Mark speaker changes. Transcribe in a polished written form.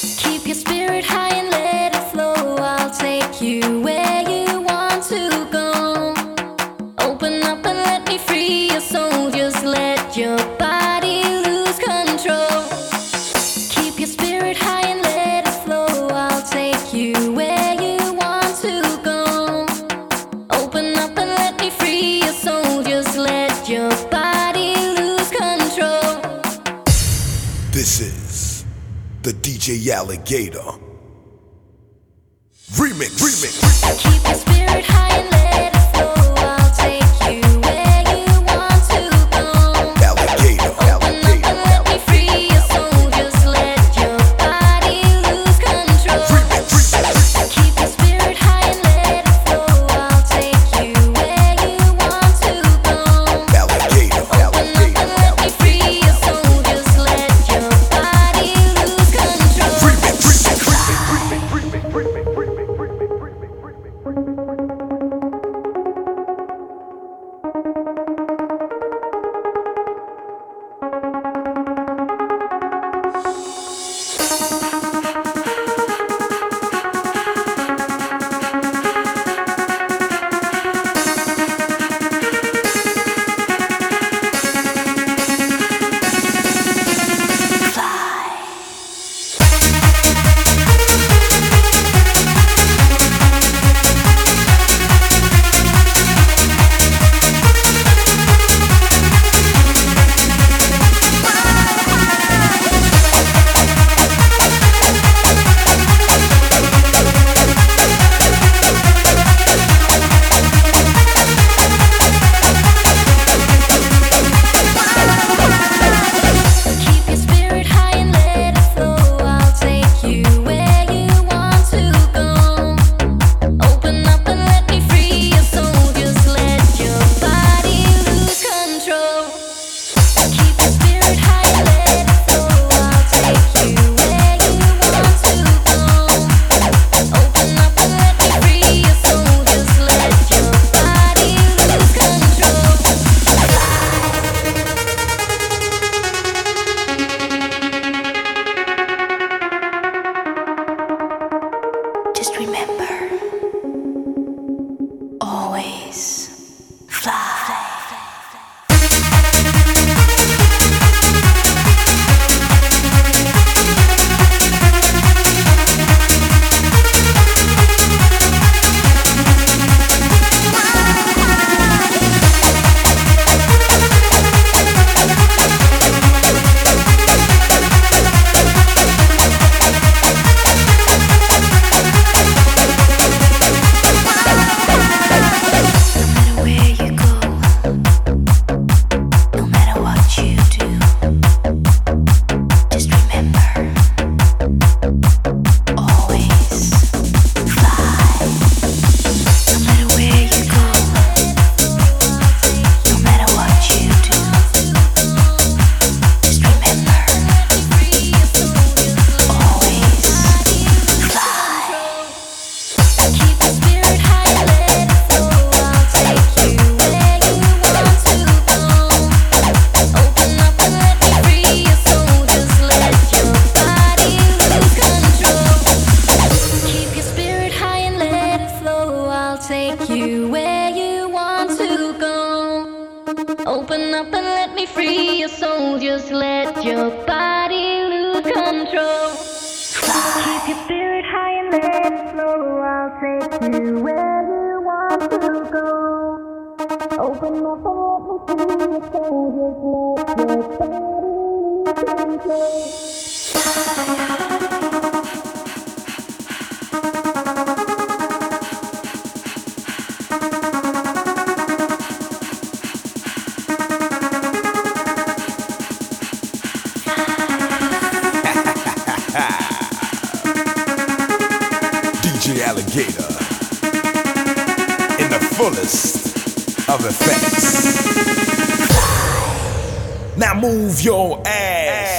Speaker 1: Keep your spirit high and let it flow. I'll take you where you want to go. Open up and let me free your soul. Just let your body lose control. Keep your spirit high and let it flow. I'll take you where you want to go. Open up and let me free your soul. Just let your body lose control.
Speaker 2: This is the DJ Alligator Remix.
Speaker 1: Keep your spirit high and let it flow. I'll take you where you want to go.
Speaker 2: Alligator.
Speaker 1: Open up and let me free your soul. Just let your body lose control. Keep your spirit high and let it flow. I'll take you where you want to go.
Speaker 2: Alligator.
Speaker 1: Open up and let me free your soul. Just let your body lose control. Keep your spirit high and let it flow. I'll take you where you want to go. Open up and let me free your soul. Just let your body lose control. Keep your spirit high and let it flow. I'll take you where you want to go. Open up and let me free your soul. Just let your body lose control. Just remember, always fly. Open up and let me free your soul. Just let your body lose control. Keep your spirit high and let it flow. I'll take you where you want to go. Open up and let me free your soul. Just let your body lose control.
Speaker 2: DJ Alligator in the fullest of effects. Now move your ass.